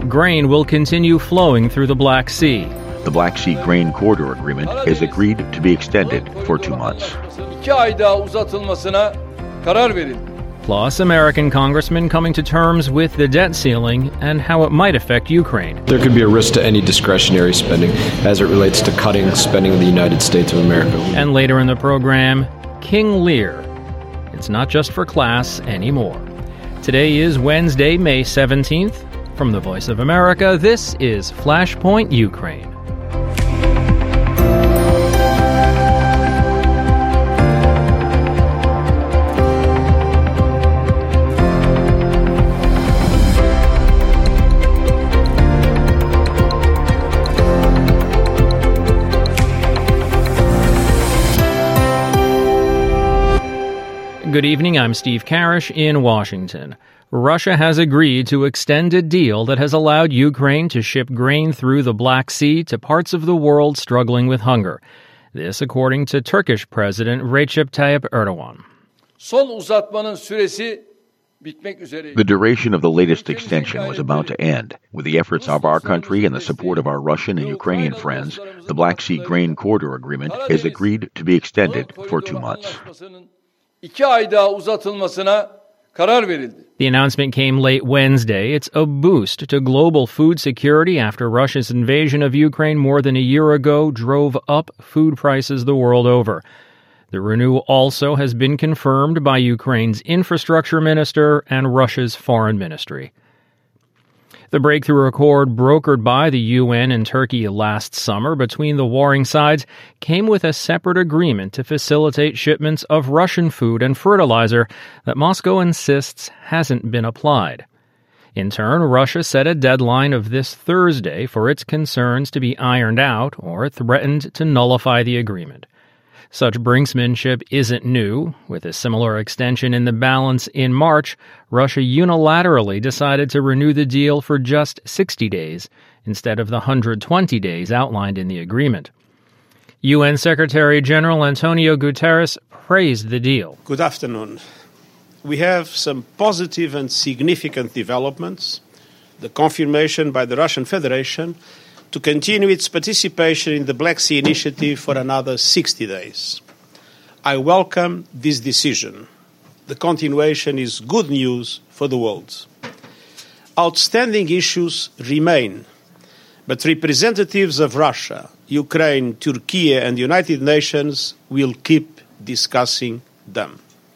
grain will continue flowing through the Black Sea. The Black Sea Grain Corridor Agreement is agreed to be extended for 2 months. Plus, American congressmen coming to terms with the debt ceiling and how it might affect Ukraine. There could be a risk to any discretionary spending as it relates to cutting spending in the United States of America. And later in the program, King Lear. It's not just for class anymore. Today is Wednesday, May 17th. From the Voice of America, this is Flashpoint Ukraine. Good evening, I'm Steve Karish in Washington. Russia has agreed to extend a deal that has allowed Ukraine to ship grain through the Black Sea to parts of the world struggling with hunger. This according to Turkish President Recep Tayyip Erdogan. The duration of the latest extension was about to end. With the efforts of our country and the support of our Russian and Ukrainian friends, the Black Sea Grain Corridor Agreement is agreed to be extended for 2 months. The announcement came late Wednesday. It's a boost to global food security after Russia's invasion of Ukraine more than a year ago drove up food prices the world over. The renewal also has been confirmed by Ukraine's infrastructure minister and Russia's foreign ministry. The breakthrough accord brokered by the UN and Turkey last summer between the warring sides came with a separate agreement to facilitate shipments of Russian food and fertilizer that Moscow insists hasn't been applied. In turn, Russia set a deadline of this Thursday for its concerns to be ironed out or threatened to nullify the agreement. Such brinksmanship isn't new. With a similar extension in the balance in March, Russia unilaterally decided to renew the deal for just 60 days instead of the 120 days outlined in the agreement. UN Secretary General Antonio Guterres praised the deal. Good afternoon. We have some positive and significant developments. The confirmation by the Russian Federation to continue its participation in the Black Sea Initiative for another 60 days. I welcome this decision. The continuation is good news for the world. Outstanding issues remain, but representatives of Russia, Ukraine, Turkey, and the United Nations will keep discussing them.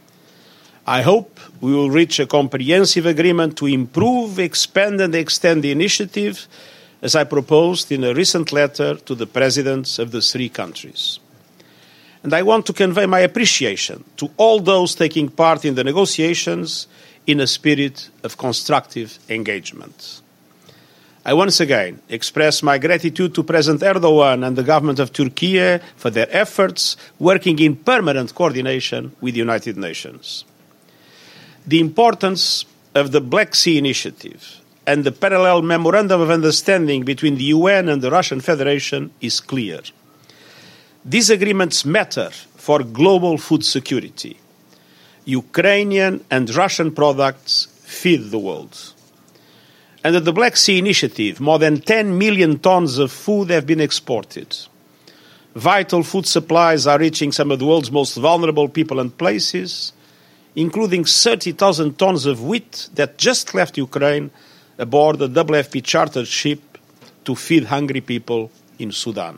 I hope we will reach a comprehensive agreement to improve, expand, and extend the initiative, as I proposed in a recent letter to the presidents of the 3 countries. And I want to convey my appreciation to all those taking part in the negotiations in a spirit of constructive engagement. I once again express my gratitude to President Erdogan and the government of Turkey for their efforts working in permanent coordination with the United Nations. The importance of the Black Sea Initiative and the parallel memorandum of understanding between the UN and the Russian Federation is clear. These agreements matter for global food security. Ukrainian and Russian products feed the world. Under the Black Sea Initiative, more than 10 million tons of food have been exported. Vital food supplies are reaching some of the world's most vulnerable people and places, including 30,000 tons of wheat that just left Ukraine aboard a WFP chartered ship to feed hungry people in Sudan.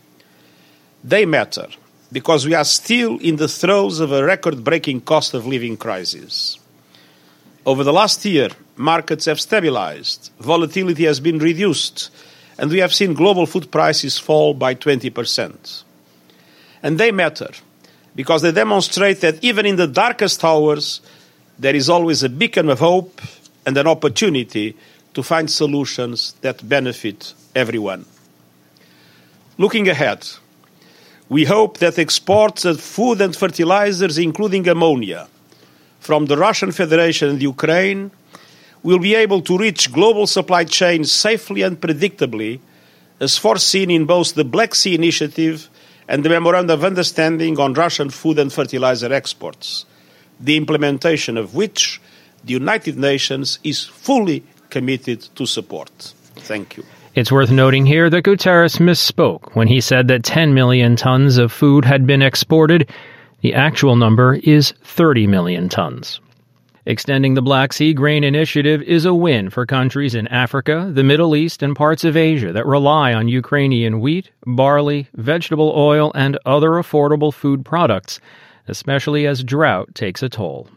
They matter because we are still in the throes of a record-breaking cost of living crisis. Over the last year, markets have stabilized, volatility has been reduced, and we have seen global food prices fall by 20%. And they matter because they demonstrate that even in the darkest hours, there is always a beacon of hope and an opportunity to find solutions that benefit everyone. Looking ahead, we hope that exports of food and fertilizers, including ammonia, from the Russian Federation and Ukraine will be able to reach global supply chains safely and predictably, as foreseen in both the Black Sea Initiative and the Memorandum of Understanding on Russian food and fertilizer exports, the implementation of which the United Nations is fully committed to support. Thank you. It's worth noting here that Guterres misspoke when he said that 10 million tons of food had been exported. The actual number is 30 million tons. Extending the Black Sea Grain Initiative is a win for countries in Africa, the Middle East, and parts of Asia that rely on Ukrainian wheat, barley, vegetable oil, and other affordable food products, especially as drought takes a toll.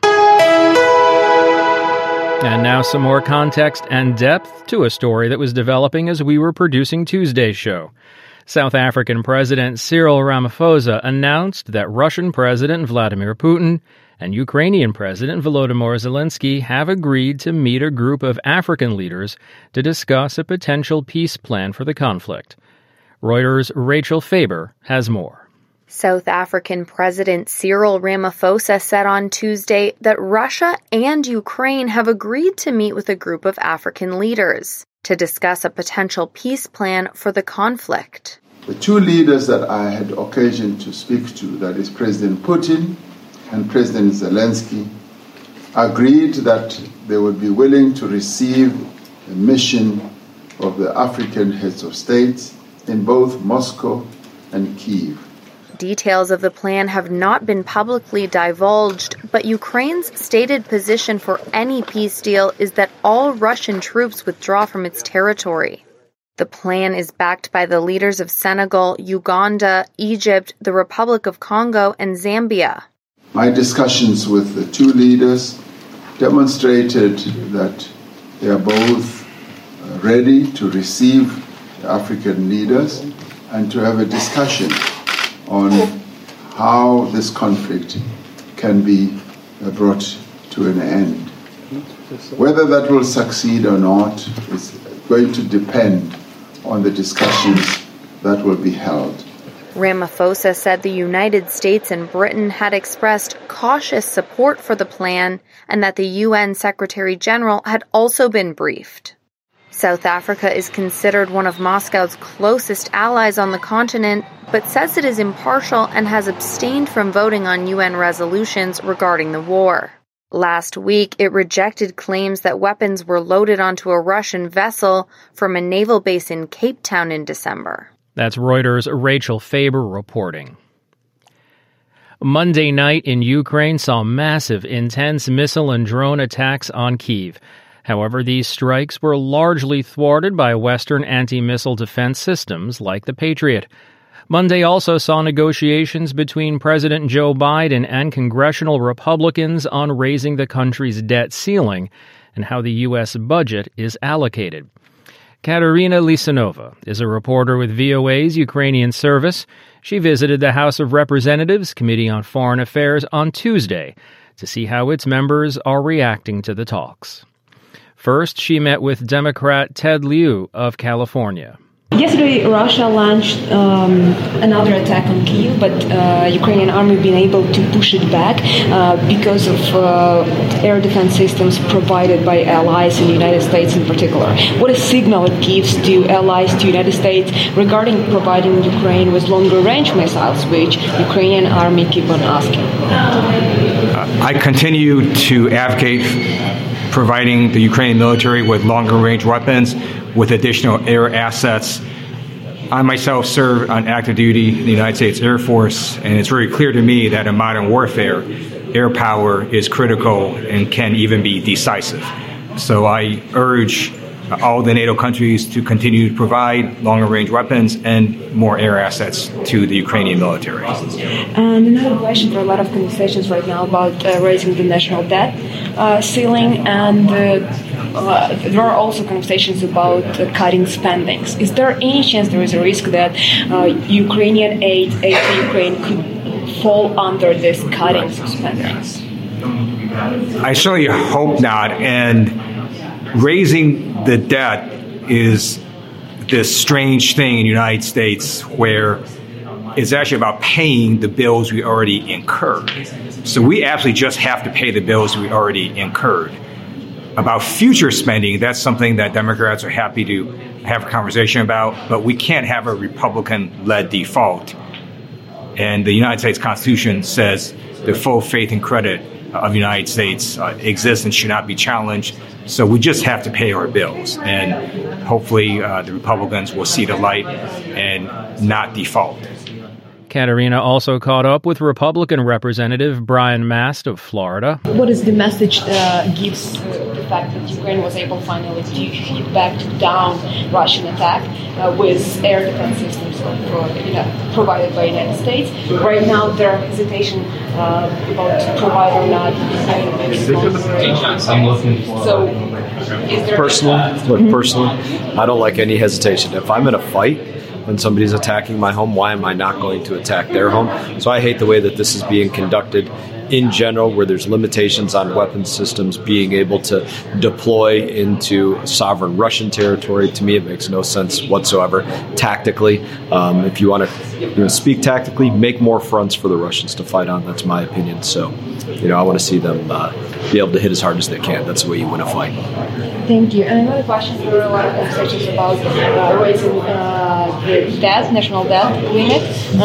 And now some more context and depth to a story that was developing as we were producing Tuesday's show. South African President Cyril Ramaphosa announced that Russian President Vladimir Putin and Ukrainian President Volodymyr Zelensky have agreed to meet a group of African leaders to discuss a potential peace plan for the conflict. Reuters' Rachel Faber has more. South African President Cyril Ramaphosa said on Tuesday that Russia and Ukraine have agreed to meet with a group of African leaders to discuss a potential peace plan for the conflict. The two leaders that I had occasion to speak to, that is President Putin and President Zelensky, agreed that they would be willing to receive a mission of the African heads of states in both Moscow and Kyiv. Details of the plan have not been publicly divulged, but Ukraine's stated position for any peace deal is that all Russian troops withdraw from its territory. The plan is backed by the leaders of Senegal, Uganda, Egypt, the Republic of Congo, and Zambia. My discussions with the two leaders demonstrated that they are both ready to receive the African leaders and to have a discussion on how this conflict can be brought to an end. Whether that will succeed or not is going to depend on the discussions that will be held. Ramaphosa said the United States and Britain had expressed cautious support for the plan and that the UN Secretary General had also been briefed. South Africa is considered one of Moscow's closest allies on the continent, but says it is impartial and has abstained from voting on UN resolutions regarding the war. Last week, it rejected claims that weapons were loaded onto a Russian vessel from a naval base in Cape Town in December. That's Reuters' Rachel Faber reporting. Monday night in Ukraine saw massive, intense missile and drone attacks on Kyiv. However, these strikes were largely thwarted by Western anti-missile defense systems like the Patriot. Monday also saw negotiations between President Joe Biden and congressional Republicans on raising the country's debt ceiling and how the U.S. budget is allocated. Katerina Lisanova is a reporter with VOA's Ukrainian service. She visited the House of Representatives Committee on Foreign Affairs on Tuesday to see how its members are reacting to the talks. First, she met with Democrat Ted Lieu of California. Yesterday, Russia launched another attack on Kyiv, but Ukrainian army been able to push it back because of air defense systems provided by allies in the United States in particular. What a signal it gives to allies to the United States regarding providing Ukraine with longer-range missiles, which Ukrainian army keep on asking. I continue to advocate providing the Ukrainian military with longer-range weapons, with additional air assets. I myself serve on active duty in the United States Air Force, and it's very clear to me that in modern warfare, air power is critical and can even be decisive. So I urge all the NATO countries to continue to provide longer-range weapons and more air assets to the Ukrainian military. And another question, there are a lot of conversations right now about raising the national debt ceiling, and there are also conversations about cutting spendings. Is there any chance there is a risk that Ukrainian aid to Ukraine could fall under this cutting of spendings? I certainly hope not, and raising the debt is this strange thing in the United States where it's actually about paying the bills we already incurred. So we actually just have to pay the bills we already incurred. About future spending, that's something that Democrats are happy to have a conversation about, but we can't have a Republican-led default. And the United States Constitution says the full faith and credit of the United States exists and should not be challenged. So we just have to pay our bills. And hopefully the Republicans will see the light and not default. Katerina also caught up with Republican Representative Brian Mast of Florida. What is the message gives the fact that Ukraine was able finally to hit back down Russian attack with air defense systems provided by the United States? Right now, there are hesitation about to provide or not. I'm looking for. So, is there Personally, I don't like any hesitation. If I'm in a fight and somebody's attacking my home, why am I not going to attack their home? So I hate the way that this is being conducted in general, where there's limitations on weapon systems being able to deploy into sovereign Russian territory. To me, it makes no sense whatsoever. Tactically, if you want to speak tactically, make more fronts for the Russians to fight on. That's my opinion. So, I want to see them be able to hit as hard as they can. That's the way you win a fight. Thank you. And another question for a lot of conversations about raising the debt, national debt limit.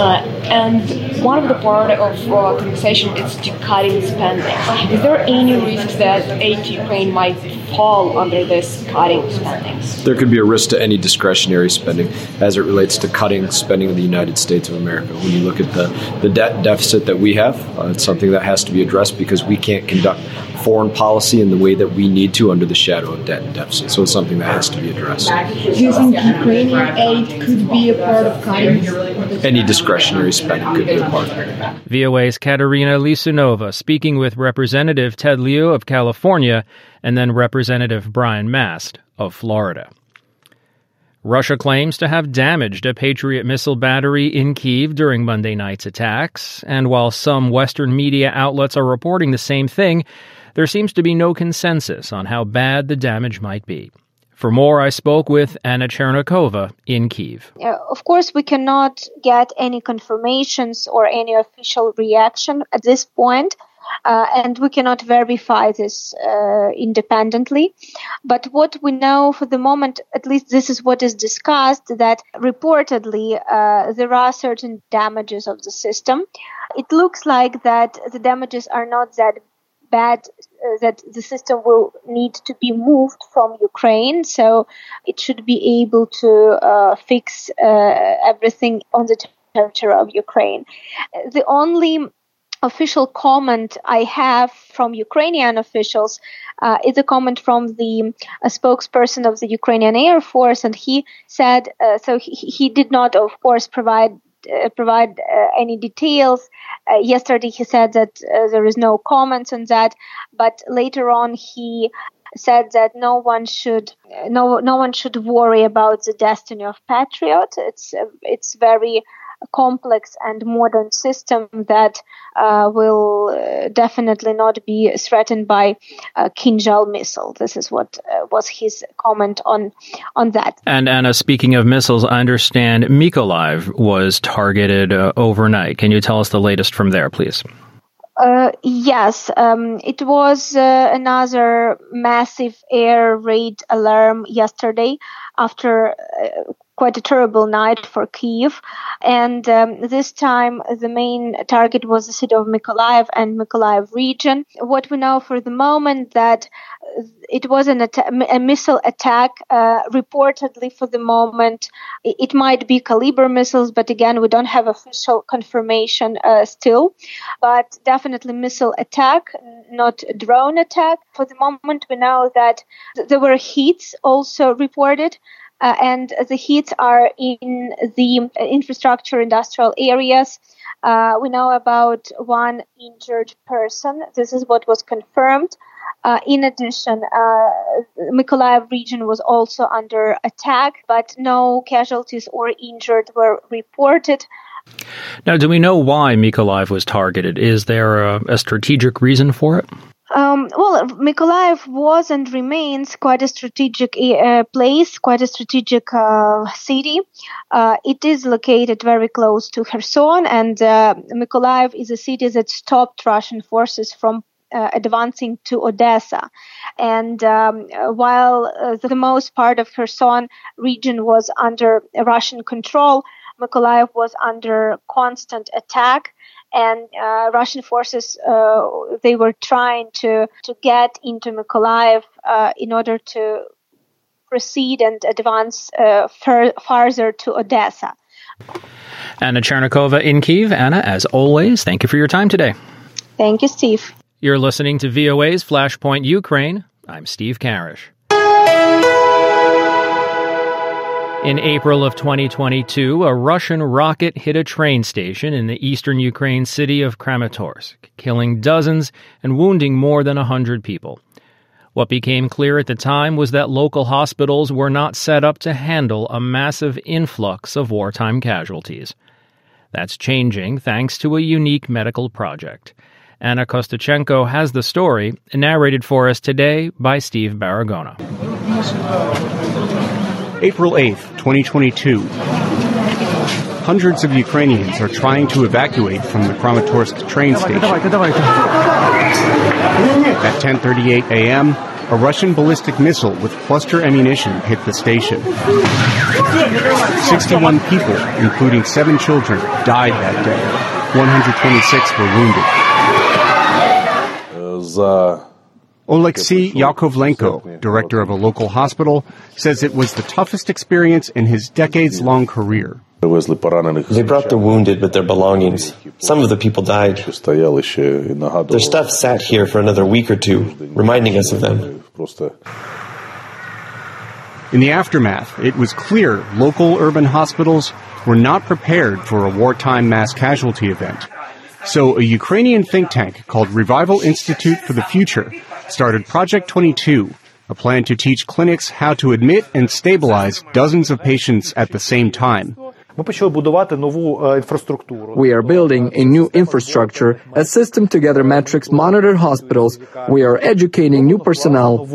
And one of the part of conversation is to cutting spending. Is there any risk that aid to Ukraine might fall under this cutting spending? There could be a risk to any discretionary spending as it relates to cutting spending in the United States of America. When you look at the debt deficit that we have, it's something that has to be addressed because we can't conduct foreign policy in the way that we need to under the shadow of debt and deficit. So it's something that has to be addressed. Do you think Ukrainian aid could be a part of cutting? Any discretionary spending could be a part of it. VOA's Katerina Lisunova speaking with Representative Ted Lieu of California and then Representative Brian Mast of Florida. Russia claims to have damaged a Patriot missile battery in Kyiv during Monday night's attacks, and while some Western media outlets are reporting the same thing, there seems to be no consensus on how bad the damage might be. For more, I spoke with Anna Chernikova in Kyiv. Of course, we cannot get any confirmations or any official reaction at this point, and we cannot verify this independently. But what we know for the moment, at least this is what is discussed, that reportedly there are certain damages of the system. It looks like that the damages are not that bad, that the system will need to be moved from Ukraine, so it should be able to fix everything on the territory of Ukraine. The only official comment I have from Ukrainian officials is a comment from the spokesperson of the Ukrainian Air Force, and he said, so he did not, of course, provide any details. Yesterday he said that there is no comments on that, but later on he said that no one should worry about the destiny of Patriot. It's very complex and modern system that will definitely not be threatened by a Kinzhal missile. This is what was his comment on that. And Anna, speaking of missiles, I understand Mykolaiv was targeted overnight. Can you tell us the latest from there, please? Yes, it was another massive air raid alarm yesterday after quite a terrible night for Kyiv. And this time the main target was the city of Mykolaiv and Mykolaiv region. What we know for the moment that it was a missile attack, reportedly for the moment. It might be Kalibr missiles, but again, we don't have official confirmation still. But definitely missile attack, not drone attack. For the moment, we know that there were hits also reported. And the hits are in the infrastructure industrial areas. We know about one injured person. This is what was confirmed. In addition, Mykolaiv region was also under attack, but no casualties or injured were reported. Now, do we know why Mykolaiv was targeted? Is there a strategic reason for it? Well, Mykolaiv was and remains quite a strategic place, quite a strategic city. It is located very close to Kherson, and Mykolaiv is a city that stopped Russian forces from advancing to Odessa. And while the most part of Kherson region was under Russian control, Mykolaiv was under constant attack. and Russian forces they were trying to get into Mykolaiv in order to proceed and advance farther to Odessa. Anna Chernikova in Kyiv. Anna, as always, thank you for your time today. Thank you, Steve. You're listening to VOA's Flashpoint Ukraine. I'm Steve Karish. In April of 2022, a Russian rocket hit a train station in the eastern Ukraine city of Kramatorsk, killing dozens and wounding more than 100 people. What became clear at the time was that local hospitals were not set up to handle a massive influx of wartime casualties. That's changing thanks to a unique medical project. Anna Kostachenko has the story, narrated for us today by Steve Baragona. April 8th, 2022. Hundreds of Ukrainians are trying to evacuate from the Kramatorsk train station. At 10:38 a.m., a Russian ballistic missile with cluster ammunition hit the station. 61 people, including 7 children, died that day. 126 were wounded. Oleksiy Yakovlenko, director of a local hospital, says it was the toughest experience in his decades-long career. They brought the wounded with their belongings. Some of the people died. Their stuff sat here for another week or two, reminding us of them. In the aftermath, it was clear local urban hospitals were not prepared for a wartime mass casualty event. So a Ukrainian think tank called Revival Institute for the Future started Project 22, a plan to teach clinics how to admit and stabilize dozens of patients at the same time. We are building a new infrastructure, a system to gather metrics, monitor hospitals. We are educating new personnel.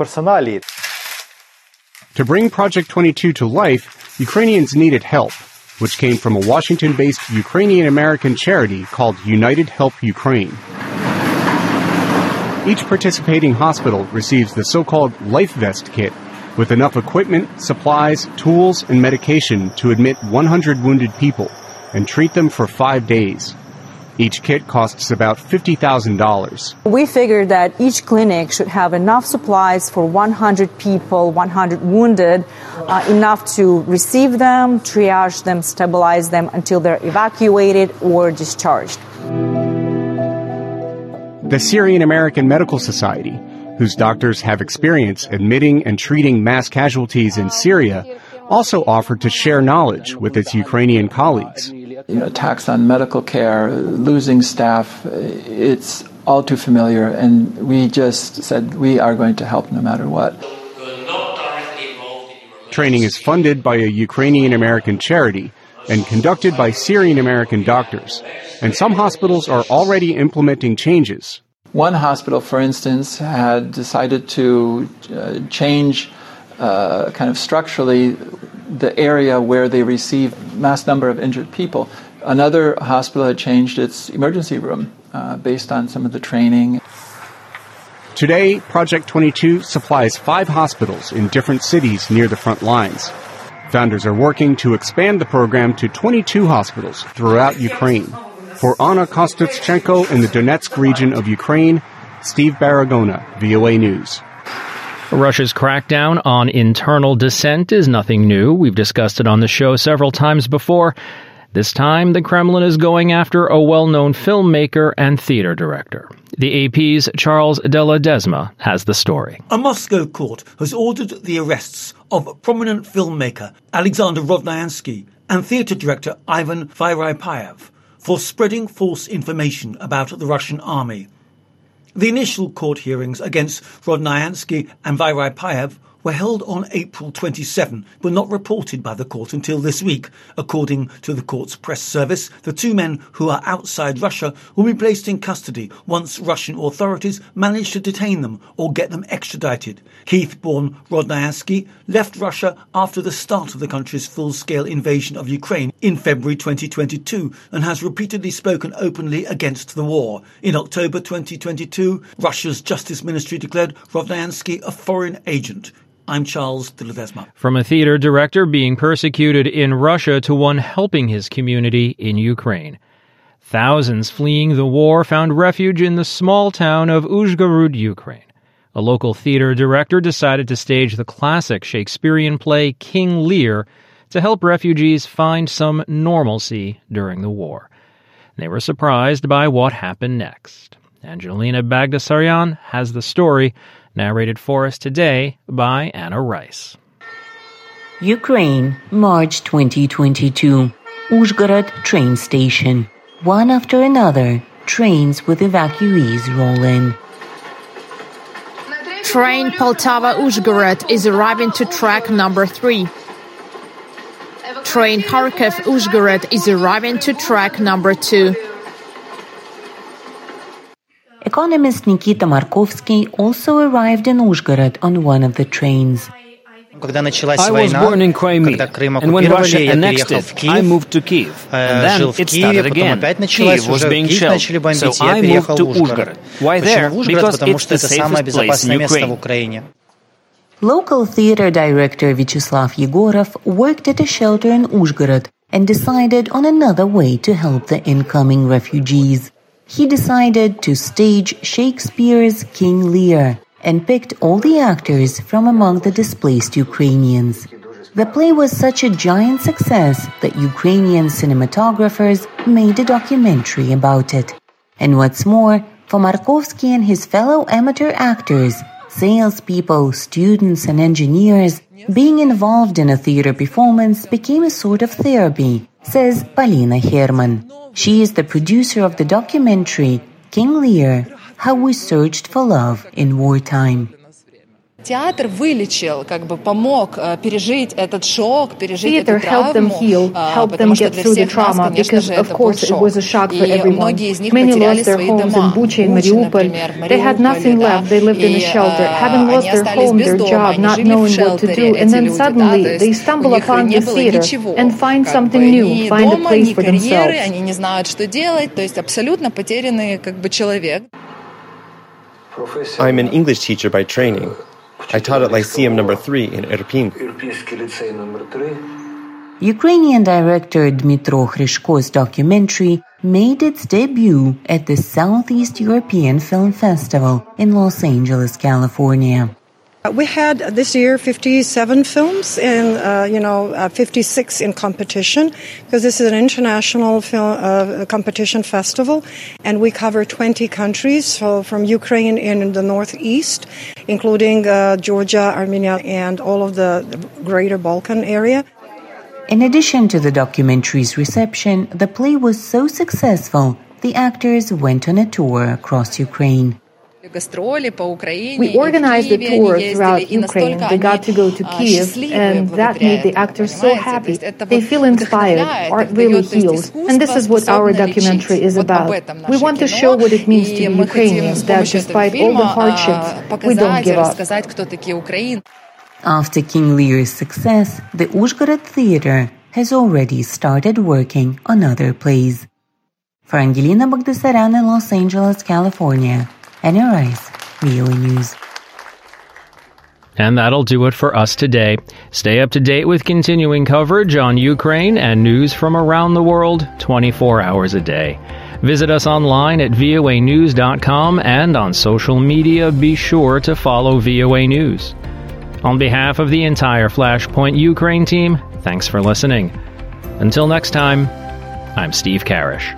To bring Project 22 to life, Ukrainians needed help, which came from a Washington-based Ukrainian-American charity called United Help Ukraine. Each participating hospital receives the so-called Life Vest kit, with enough equipment, supplies, tools, and medication to admit 100 wounded people and treat them for 5 days. Each kit costs about $50,000. We figured that each clinic should have enough supplies for 100 people, 100 wounded, enough to receive them, triage them, stabilize them until they're evacuated or discharged. The Syrian American Medical Society, whose doctors have experience admitting and treating mass casualties in Syria, also offered to share knowledge with its Ukrainian colleagues. Attacks on medical care, losing staff, it's all too familiar, and we just said we are going to help no matter what. Training is funded by a Ukrainian-American charity and conducted by Syrian-American doctors, and some hospitals are already implementing changes. One hospital, for instance, had decided to change kind of structurally the area where they receive mass number of injured people. Another hospital had changed its emergency room based on some of the training. Today, Project 22 supplies 5 hospitals in different cities near the front lines. Founders are working to expand the program to 22 hospitals throughout Ukraine. For Anna Kostachenko in the Donetsk region of Ukraine, Steve Baragona, VOA News. Russia's crackdown on internal dissent is nothing new. We've discussed it on the show several times before. This time, the Kremlin is going after a well-known filmmaker and theater director. The AP's Charles de Ledesma has the story. A Moscow court has ordered the arrests of prominent filmmaker Alexander Rodnyansky and theater director Ivan Vyryapayev for spreading false information about the Russian army. The initial court hearings against Rodnyansky and Vyryapayev were held on April 27, but not reported by the court until this week. According to the court's press service, the 2 men who are outside Russia will be placed in custody once Russian authorities manage to detain them or get them extradited. Kyiv-born Rodnyansky left Russia after the start of the country's full-scale invasion of Ukraine in February 2022 and has repeatedly spoken openly against the war. In October 2022, Russia's Justice Ministry declared Rodnyansky a foreign agent. I'm Charles de Ledesma. From a theater director being persecuted in Russia to one helping his community in Ukraine. Thousands fleeing the war found refuge in the small town of Uzhgorod, Ukraine. A local theater director decided to stage the classic Shakespearean play King Lear to help refugees find some normalcy during the war. They were surprised by what happened next. Angelina Bagdasaryan has the story, narrated for us today by Anna Rice. Ukraine, March 2022. Uzhgorod train station. One after another, trains with evacuees roll in. Train Poltava-Uzhgorod is arriving to track number 3. Train Kharkiv-Uzhgorod is arriving to track number 2. Economist Nikita Markovsky also arrived in Uzhgorod on one of the trains. I was born in Crimea, and when Russia annexed it, I moved to Kiev. And then it started again. Kiev was being shelled, so I moved to Uzhgorod. Why there? Because it's the safest place in Ukraine. Local theater director Vyacheslav Yegorov worked at a shelter in Uzhgorod and decided on another way to help the incoming refugees. He decided to stage Shakespeare's King Lear and picked all the actors from among the displaced Ukrainians. The play was such a giant success that Ukrainian cinematographers made a documentary about it. And what's more, for Markovsky and his fellow amateur actors, salespeople, students, and engineers, being involved in a theater performance became a sort of therapy, says Polina Herman. She is the producer of the documentary King Lear, How We Searched for Love in Wartime. Theater helped them heal, helped them get through the trauma, because, of course, it was a shock for everyone. Many lost their homes in Bucha and Mariupol. They had nothing left. They lived in a shelter, having lost their home, their job, not knowing what to do. And then suddenly they stumble upon the theater and find something new, find a place for themselves. I'm an English teacher by training. I taught at Lyceum number 3 in Irpin. Ukrainian director Dmytro Hryshko's documentary made its debut at the Southeast European Film Festival in Los Angeles, California. We had this year 57 films and 56 in competition, because this is an international film competition festival, and we cover 20 countries, so from Ukraine in the northeast, including Georgia, Armenia, and all of the greater Balkan area. In addition to the documentary's reception, the play was so successful, the actors went on a tour across Ukraine. We organized a tour throughout Ukraine. They got to go to Kiev, and that made the actors so happy. They feel inspired, art really heals. And this is what our documentary is about. We want to show what it means to the Ukrainians, that despite all the hardships, we don't give up. After King Lear's success, the Uzhgorod Theater has already started working on other plays. For Angelina Bagdasaryan in Los Angeles, California, Anna Rice, VOA News. And that'll do it for us today. Stay up to date with continuing coverage on Ukraine and news from around the world 24 hours a day. Visit us online at voanews.com, and on social media, be sure to follow VOA News. On behalf of the entire Flashpoint Ukraine team, thanks for listening. Until next time, I'm Steve Karish.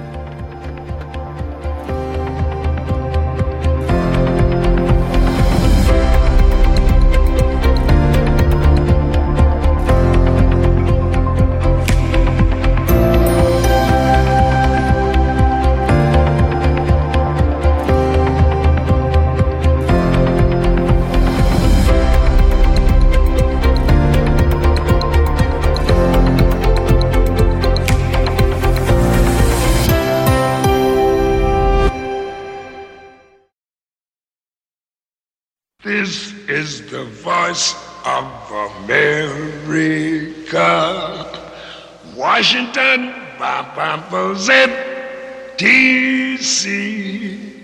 This is the voice of America. Washington, D.C.